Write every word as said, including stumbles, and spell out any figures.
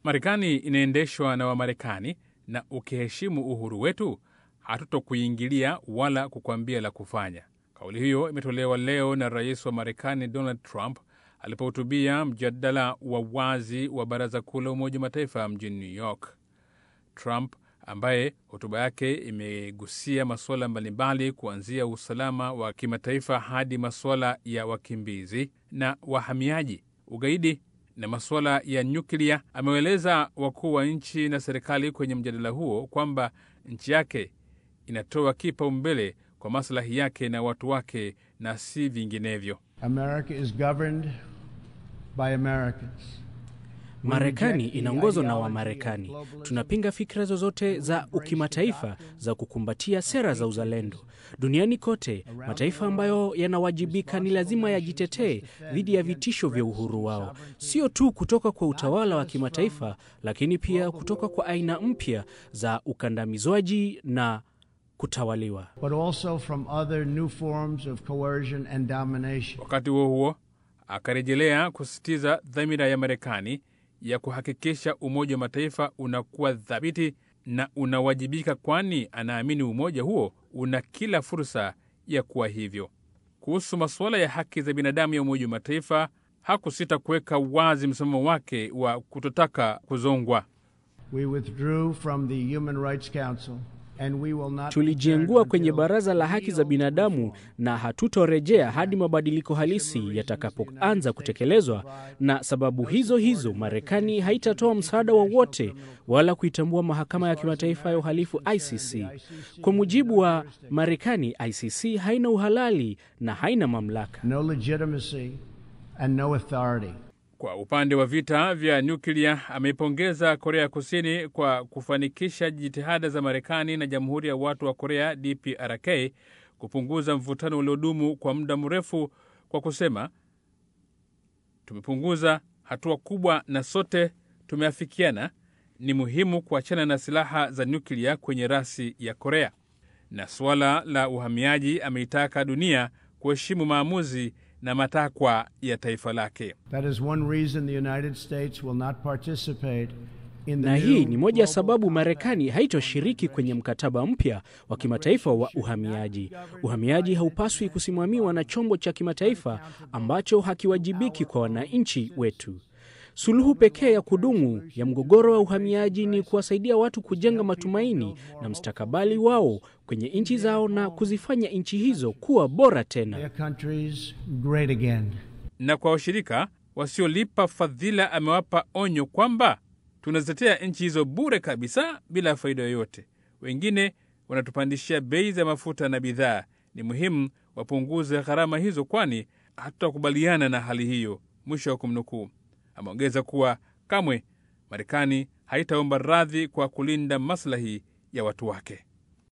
Marekani inaendeshwa na Wamarekani, na ukiheshimu uhuru wetu, hatutokuingilia wala kukwambia la kufanya. Kauli hiyo imetolewa leo na rais wa Marekani Donald Trump alipohutubia mjadala wa wazi wa Baraza Kuu la Umoja wa Mataifa mjini New York. Trump, ambaye hotuba yake imegusia masuala mbalimbali kuanzia usalama wa kimataifa hadi masuala ya wakimbizi na wahamiaji, ugaidi na masuala ya nyuklia, ameeleza wakuu wa nchi na serikali kwenye mjadala huo kwamba nchi yake inatoa kipaumbele kwa maslahi yake na watu wake na si vinginevyo. America is governed by Americans. Marekani inaongozwa na Wamarekani. Tunapinga fikra zozote za ukimataifa za kukumbatia sera za uzalendo. Duniani kote, mataifa ambayo yanawajibika ni lazima yajitetee dhidi ya vitisho vya uhuru wao, sio tu kutoka kwa utawala wa kimataifa, lakini pia kutoka kwa aina mpya za ukandamizwaji na kutawaliwa. But also from other new forms of coercion and domination. Wakati huo huo, akarejelea kusisitiza dhamira ya Marekani ya kuhakikisha Umoja wa Mataifa unakuwa thabiti na unawajibika, kwani anaamini umoja huo una kila fursa ya kuwa hivyo. Kuhusu masuala ya haki za binadamu ya Umoja wa Mataifa, hakusita kuweka wazi msimamo wake wa kutotaka kuzongwa. We withdrew from the Human Rights Council. Tulijiengua kwenye Baraza la Haki za Binadamu na hatutorejea hadi mabadiliko halisi yatakapoanza kutekelezwa, na sababu hizo hizo Marekani haitatoa msaada wowote wala kuitambua Mahakama ya Kimataifa ya Uhalifu I C C. Kwa mujibu wa Marekani, I C C haina uhalali na haina mamlaka. No legitimacy and no authority. Kwa upande wa vita vya nyuklia, ameipongeza Korea Kusini kwa kufanikisha jitihada za Marekani na Jamhuri ya Watu wa Korea D P R K kupunguza mvutano uliodumu kwa muda mrefu, kwa kusema, tumepunguza hatua kubwa na sote tumeafikiana ni muhimu kuachana na silaha za nyuklia kwenye rasi ya Korea. Na suala la uhamiaji, ameitaka dunia kuheshimu maamuzi na matakwa ya taifa lake. That is one reason the United States will not participate in the na hii ni moja ya sababu Marekani haitoshiriki kwenye mkataba mpya wa kimataifa wa uhamiaji. Uhamiaji haupaswi kusimamiwa na chombo cha kimataifa ambacho hakiwajibiki kwa wananchi wetu. Suluhu pekee ya kudumu ya mgogoro wa uhamiaji ni kuwasaidia watu kujenga matumaini na mustakabali wao kwenye nchi zao na kuzifanya nchi hizo kuwa bora tena. Na kwa washirika wasiolipa fadhila, amewapa onyo kwamba tunazitetea nchi hizo bure kabisa bila faida yoyote. Wengine wanatupandishia bei za mafuta na bidhaa. Ni muhimu wapunguze gharama hizo, kwani hatutakubaliana na hali hiyo. Mwisho wa kumnukuu. Ameongeza kuwa kamwe Marekani haitaomba radhi kwa kulinda maslahi ya watu wake.